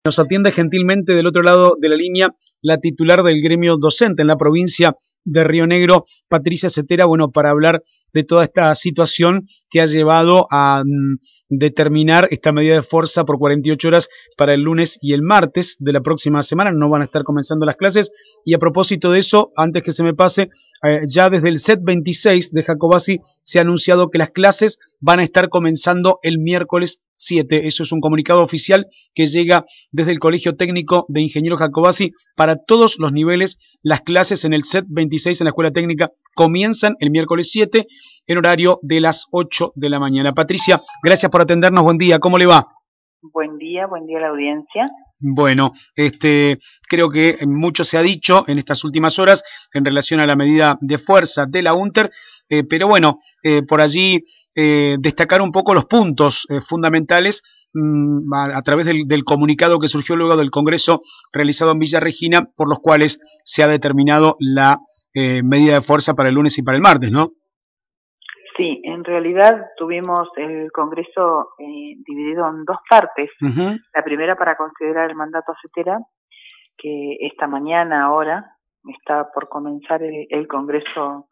Nos atiende gentilmente del otro lado de la línea la titular del gremio docente en la provincia de Río Negro, Patricia Cetera, para hablar de toda esta situación que ha llevado a determinar esta medida de fuerza por 48 horas para el lunes y el martes de la próxima semana. No van a estar comenzando las clases. Y a propósito de eso, antes que se me pase, ya desde el set 26 de Jacobasi se ha anunciado que las clases van a estar comenzando el miércoles 7. Eso es un comunicado oficial que llega desde el Colegio Técnico de Ingenieros Jacobasi para todos los niveles. Las clases en el set 26 en la Escuela Técnica comienzan el miércoles 7 en horario de las 8 de la mañana. Patricia, gracias por atendernos. Buen día. ¿Cómo le va? Buen día a la audiencia. Bueno, creo que mucho se ha dicho en estas últimas horas en relación a la medida de fuerza de la UNTER, pero bueno, por allí destacar un poco los puntos fundamentales a través del comunicado que surgió luego del Congreso realizado en Villa Regina, por los cuales se ha determinado la medida de fuerza para el lunes y para el martes, ¿no? Sí, en realidad tuvimos el Congreso dividido en dos partes. La primera para considerar el mandato a Cetera, que esta mañana ahora está por comenzar el Congreso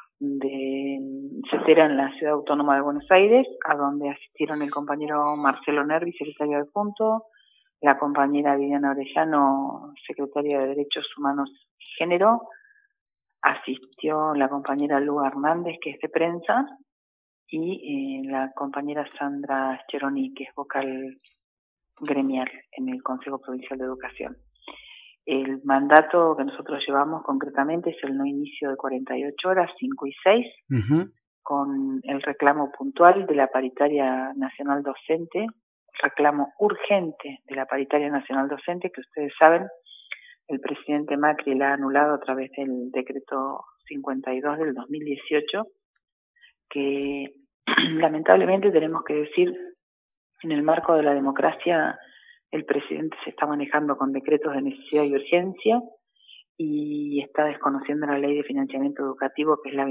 de Cetera en la Ciudad Autónoma de Buenos Aires, a donde asistieron el compañero Marcelo Nervi, secretario adjunto, la compañera Viviana Orellano, secretaria de Derechos Humanos y Género, asistió la compañera Lu Hernández, que es de prensa, y la compañera Sandra Scheroni, que es vocal gremial en el Consejo Provincial de Educación. El mandato que nosotros llevamos concretamente es el no inicio de 48 horas, 5 y 6, con el reclamo puntual de la paritaria nacional docente, reclamo urgente de la paritaria nacional docente, que ustedes saben, el presidente Macri la ha anulado a través del decreto 52 del 2018, que lamentablemente tenemos que decir, en el marco de la democracia, el presidente se está manejando con decretos de necesidad y urgencia y está desconociendo la ley de financiamiento educativo, que es la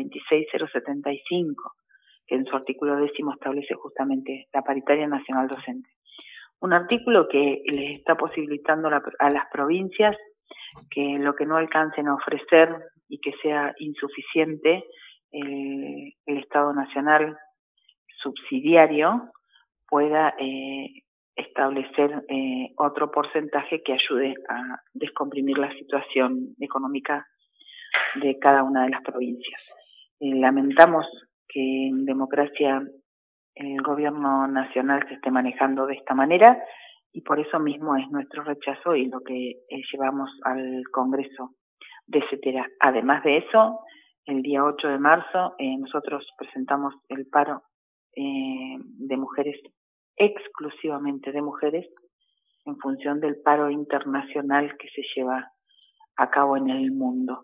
26075, que en su artículo 10 establece justamente la paritaria nacional docente. Un artículo que les está posibilitando a las provincias que lo que no alcancen a ofrecer y que sea insuficiente el Estado Nacional subsidiario pueda establecer otro porcentaje que ayude a descomprimir la situación económica de cada una de las provincias. Lamentamos que en democracia el gobierno nacional se esté manejando de esta manera y por eso mismo es nuestro rechazo y lo que llevamos al Congreso de Cetera. Además de eso, el día 8 de marzo nosotros presentamos el paro de mujeres, exclusivamente de mujeres, en función del paro internacional que se lleva a cabo en el mundo.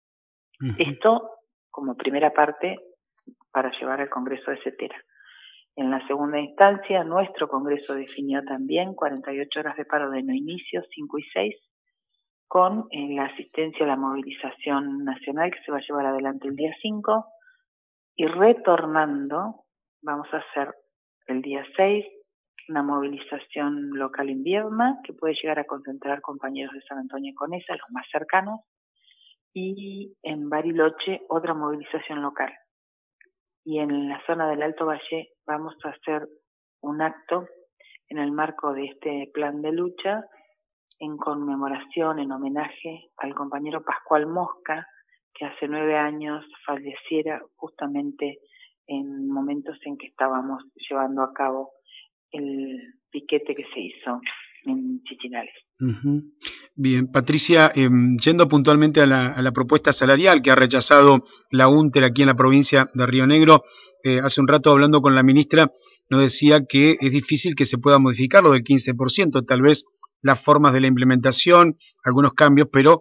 Esto como primera parte para llevar al Congreso de Cetera. En la segunda instancia, nuestro Congreso definió también 48 horas de paro de no inicio, 5 y 6, con la asistencia a la movilización nacional que se va a llevar adelante el día 5, y retornando, vamos a hacer el día 6 una movilización local en Viedma, que puede llegar a concentrar compañeros de San Antonio y Conesa, los más cercanos, y en Bariloche otra movilización local. Y en la zona del Alto Valle vamos a hacer un acto en el marco de este plan de lucha en conmemoración, en homenaje al compañero Pascual Mosca, que hace 9 años falleciera justamente en momentos en que estábamos llevando a cabo el piquete que se hizo en Chichinales. Bien, Patricia, yendo puntualmente a la propuesta salarial que ha rechazado la UNTER aquí en la provincia de Río Negro, hace un rato hablando con la ministra nos decía que es difícil que se pueda modificar lo del 15%, tal vez las formas de la implementación, algunos cambios, pero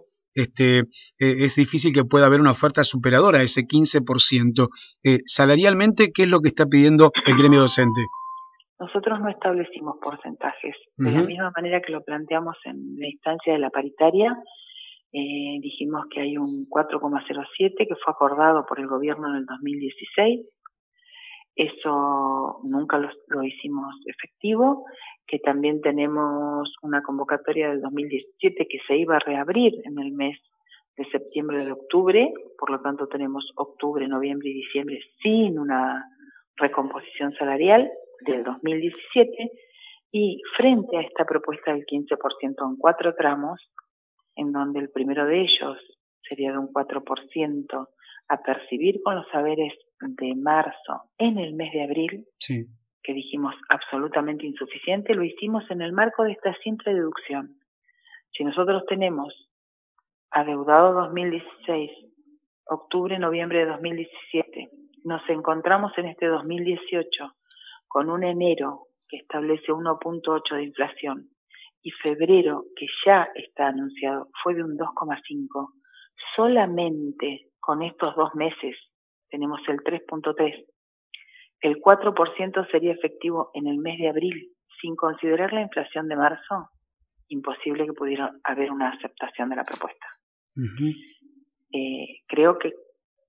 es difícil que pueda haber una oferta superadora a ese 15%. Salarialmente, ¿qué es lo que está pidiendo el gremio docente? Nosotros no establecimos porcentajes. De la misma manera que lo planteamos en la instancia de la paritaria, dijimos que hay un 4,07 que fue acordado por el gobierno en el 2016. Eso nunca lo hicimos efectivo, que también tenemos una convocatoria del 2017 que se iba a reabrir en el mes de septiembre de octubre, por lo tanto tenemos octubre, noviembre y diciembre sin una recomposición salarial del 2017, y frente a esta propuesta del 15% en 4 tramos, en donde el primero de ellos sería de un 4% a percibir con los saberes de marzo en el mes de abril, sí, que dijimos absolutamente insuficiente, lo hicimos en el marco de esta simple deducción. Si nosotros tenemos adeudado 2016, octubre, noviembre de 2017, nos encontramos en este 2018 con un enero que establece 1.8 de inflación y febrero, que ya está anunciado, fue de un 2,5, solamente con estos 2 meses tenemos el 3.3. El 4% sería efectivo en el mes de abril, sin considerar la inflación de marzo, imposible que pudiera haber una aceptación de la propuesta. Creo que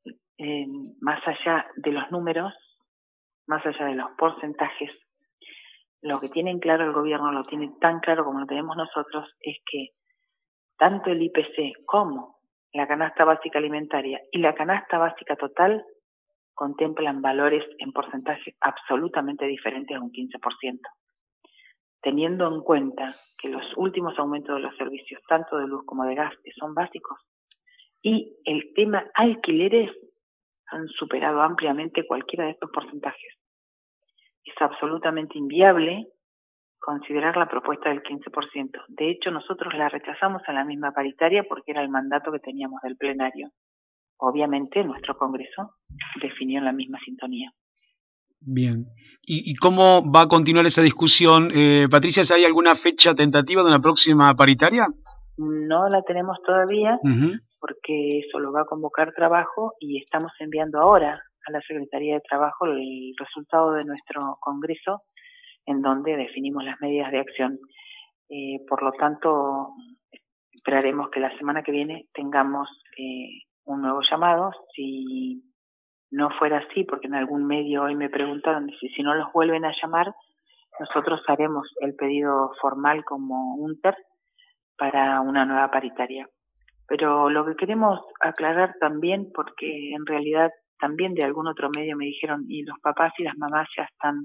más allá de los números, más allá de los porcentajes, lo que tiene en claro el gobierno, lo tiene tan claro como lo tenemos nosotros, es que tanto el IPC como la canasta básica alimentaria y la canasta básica total contemplan valores en porcentajes absolutamente diferentes a un 15%. Teniendo en cuenta que los últimos aumentos de los servicios, tanto de luz como de gas, que son básicos, y el tema alquileres han superado ampliamente cualquiera de estos porcentajes. Es absolutamente inviable considerar la propuesta del 15%. De hecho, nosotros la rechazamos en la misma paritaria porque era el mandato que teníamos del plenario. Obviamente, nuestro Congreso definió en la misma sintonía. Bien. ¿Y cómo va a continuar esa discusión? Patricia, ¿hay alguna fecha tentativa de una próxima paritaria? No la tenemos todavía, porque eso lo va a convocar Trabajo y estamos enviando ahora a la Secretaría de Trabajo el resultado de nuestro Congreso, en donde definimos las medidas de acción. Por lo tanto, esperaremos que la semana que viene tengamos un nuevo llamado. Si no fuera así, porque en algún medio hoy me preguntaron si no los vuelven a llamar, nosotros haremos el pedido formal como UNTER para una nueva paritaria. Pero lo que queremos aclarar también, porque en realidad también de algún otro medio me dijeron, y los papás y las mamás ya están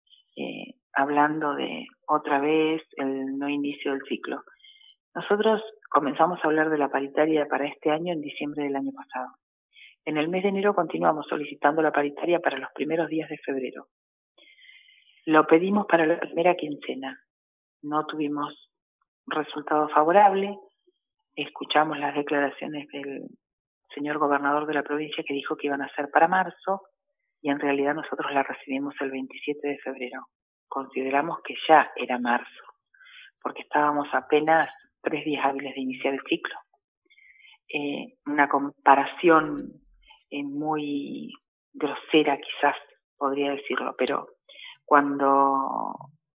hablando de otra vez el no inicio del ciclo. Nosotros comenzamos a hablar de la paritaria para este año en diciembre del año pasado. En el mes de enero continuamos solicitando la paritaria para los primeros días de febrero. Lo pedimos para la primera quincena. No tuvimos resultado favorable. Escuchamos las declaraciones del señor gobernador de la provincia que dijo que iban a ser para marzo, y en realidad nosotros la recibimos el 27 de febrero. Consideramos que ya era marzo, porque estábamos apenas 3 días hábiles de iniciar el ciclo. Una comparación muy grosera quizás podría decirlo, pero cuando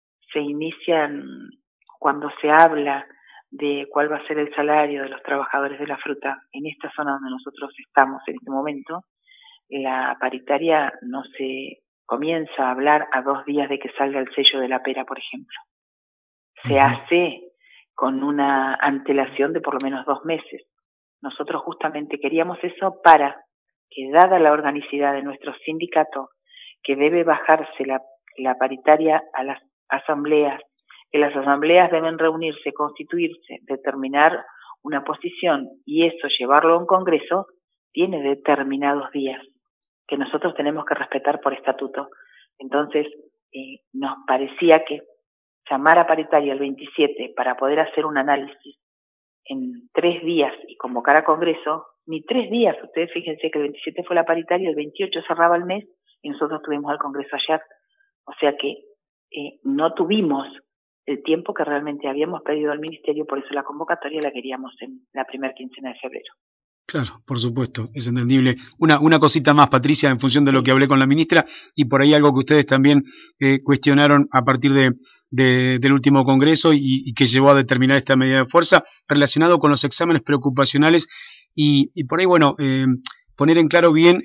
se habla de cuál va a ser el salario de los trabajadores de la fruta en esta zona donde nosotros estamos en este momento, la paritaria no se comienza a hablar a 2 días de que salga el sello de la pera, por ejemplo. Se hace con una antelación de por lo menos 2 meses. Nosotros justamente queríamos eso para que, dada la organicidad de nuestro sindicato, que debe bajarse la paritaria a las asambleas, que las asambleas deben reunirse, constituirse, determinar una posición y eso llevarlo a un congreso, tiene determinados días que nosotros tenemos que respetar por estatuto. Entonces, nos parecía que llamar a paritaria el 27 para poder hacer un análisis en 3 días y convocar a congreso, ni 3 días, ustedes fíjense que el 27 fue la paritaria, el 28 cerraba el mes y nosotros tuvimos el congreso ayer. O sea que no tuvimos el tiempo que realmente habíamos pedido al ministerio, por eso la convocatoria la queríamos en la primera quincena de febrero. Claro, por supuesto, es entendible. Una cosita más, Patricia, en función de lo que hablé con la ministra, y por ahí algo que ustedes también cuestionaron a partir del último congreso y que llevó a determinar esta medida de fuerza, relacionado con los exámenes preocupacionales y por ahí, bueno, poner en claro bien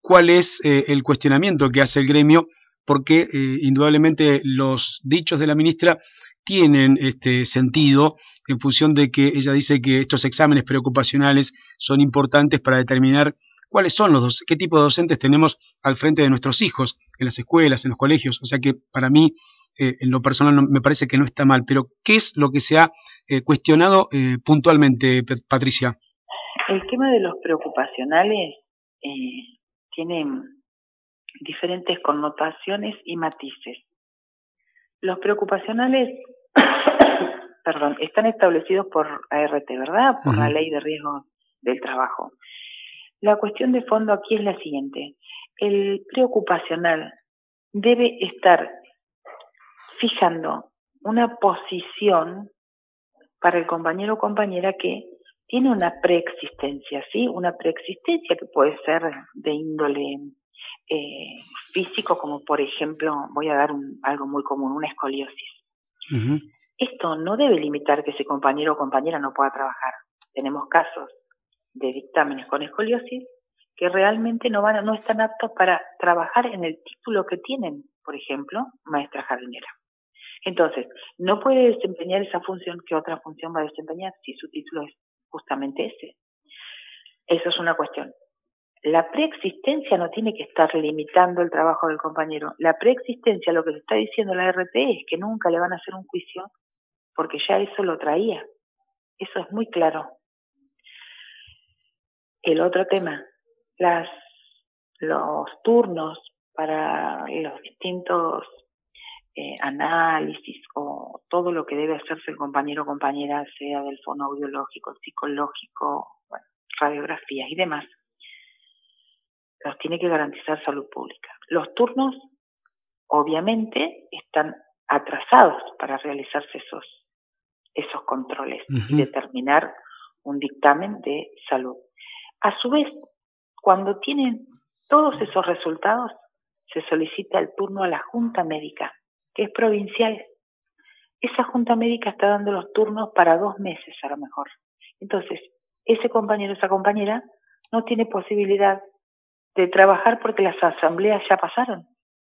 cuál es el cuestionamiento que hace el gremio, porque indudablemente los dichos de la ministra tienen sentido en función de que ella dice que estos exámenes preocupacionales son importantes para determinar cuáles son qué tipo de docentes tenemos al frente de nuestros hijos, en las escuelas, en los colegios. O sea que para mí, en lo personal, me parece que no está mal. Pero, ¿qué es lo que se ha cuestionado puntualmente, Patricia? El tema de los preocupacionales tiene diferentes connotaciones y matices. Los preocupacionales, perdón, están establecidos por ART, ¿verdad? Por la Ley de Riesgo del Trabajo. La cuestión de fondo aquí es la siguiente. El preocupacional debe estar fijando una posición para el compañero o compañera que tiene una preexistencia, ¿sí? Una preexistencia que puede ser de índole físico, como por ejemplo, voy a dar algo muy común, una escoliosis. Esto no debe limitar que ese compañero o compañera no pueda trabajar. Tenemos casos de dictámenes con escoliosis que realmente no están aptos para trabajar en el título que tienen, por ejemplo, maestra jardinera. Entonces, no puede desempeñar esa función que otra función va a desempeñar si su título es justamente ese. Eso es una cuestión. La preexistencia no tiene que estar limitando el trabajo del compañero. La preexistencia, lo que le está diciendo la RT es que nunca le van a hacer un juicio porque ya eso lo traía. Eso es muy claro. El otro tema, los turnos para los distintos análisis o todo lo que debe hacerse el compañero o compañera, sea del fonoaudiológico, psicológico, bueno, radiografías y demás, los tiene que garantizar salud pública. Los turnos, obviamente, están atrasados para realizarse esos controles y determinar un dictamen de salud. A su vez, cuando tienen todos esos resultados, se solicita el turno a la Junta Médica, que es provincial. Esa Junta Médica está dando los turnos para 2 meses a lo mejor. Entonces, ese compañero, esa compañera, no tiene posibilidad de trabajar porque las asambleas ya pasaron.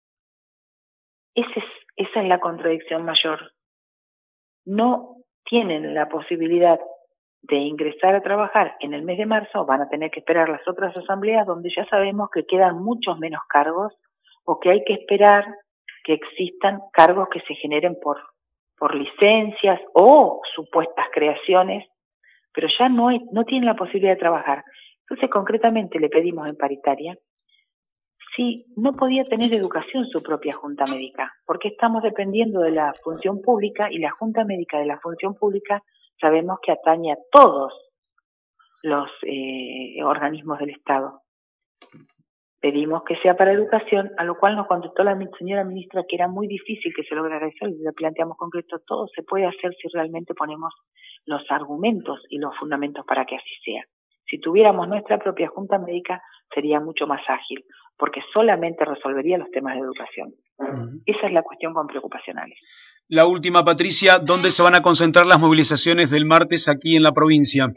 Esa es la contradicción mayor. No tienen la posibilidad de ingresar a trabajar en el mes de marzo, van a tener que esperar las otras asambleas donde ya sabemos que quedan muchos menos cargos o que hay que esperar que existan cargos que se generen por licencias o supuestas creaciones, pero ya no tienen la posibilidad de trabajar. Entonces, concretamente le pedimos en paritaria si no podía tener educación su propia Junta Médica, porque estamos dependiendo de la función pública y la Junta Médica de la función pública sabemos que atañe a todos los organismos del Estado. Pedimos que sea para educación, a lo cual nos contestó la señora ministra que era muy difícil que se lograra eso, y le planteamos concreto, todo se puede hacer si realmente ponemos los argumentos y los fundamentos para que así sea. Si tuviéramos nuestra propia Junta Médica sería mucho más ágil, porque solamente resolvería los temas de educación. Esa es la cuestión con preocupacionales. La última, Patricia, ¿dónde se van a concentrar las movilizaciones del martes aquí en la provincia?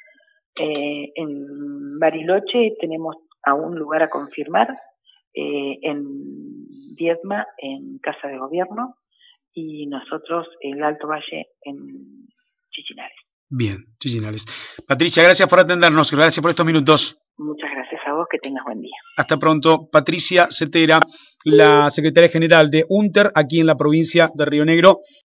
En Bariloche tenemos a un lugar a confirmar, en Viedma, en Casa de Gobierno, y nosotros en el Alto Valle, en Chichinales. Bien, Chichinales. Patricia, gracias por atendernos, gracias por estos minutos. Muchas gracias a vos, que tengas buen día. Hasta pronto. Patricia Cetera, la secretaria general de UNTER aquí en la provincia de Río Negro.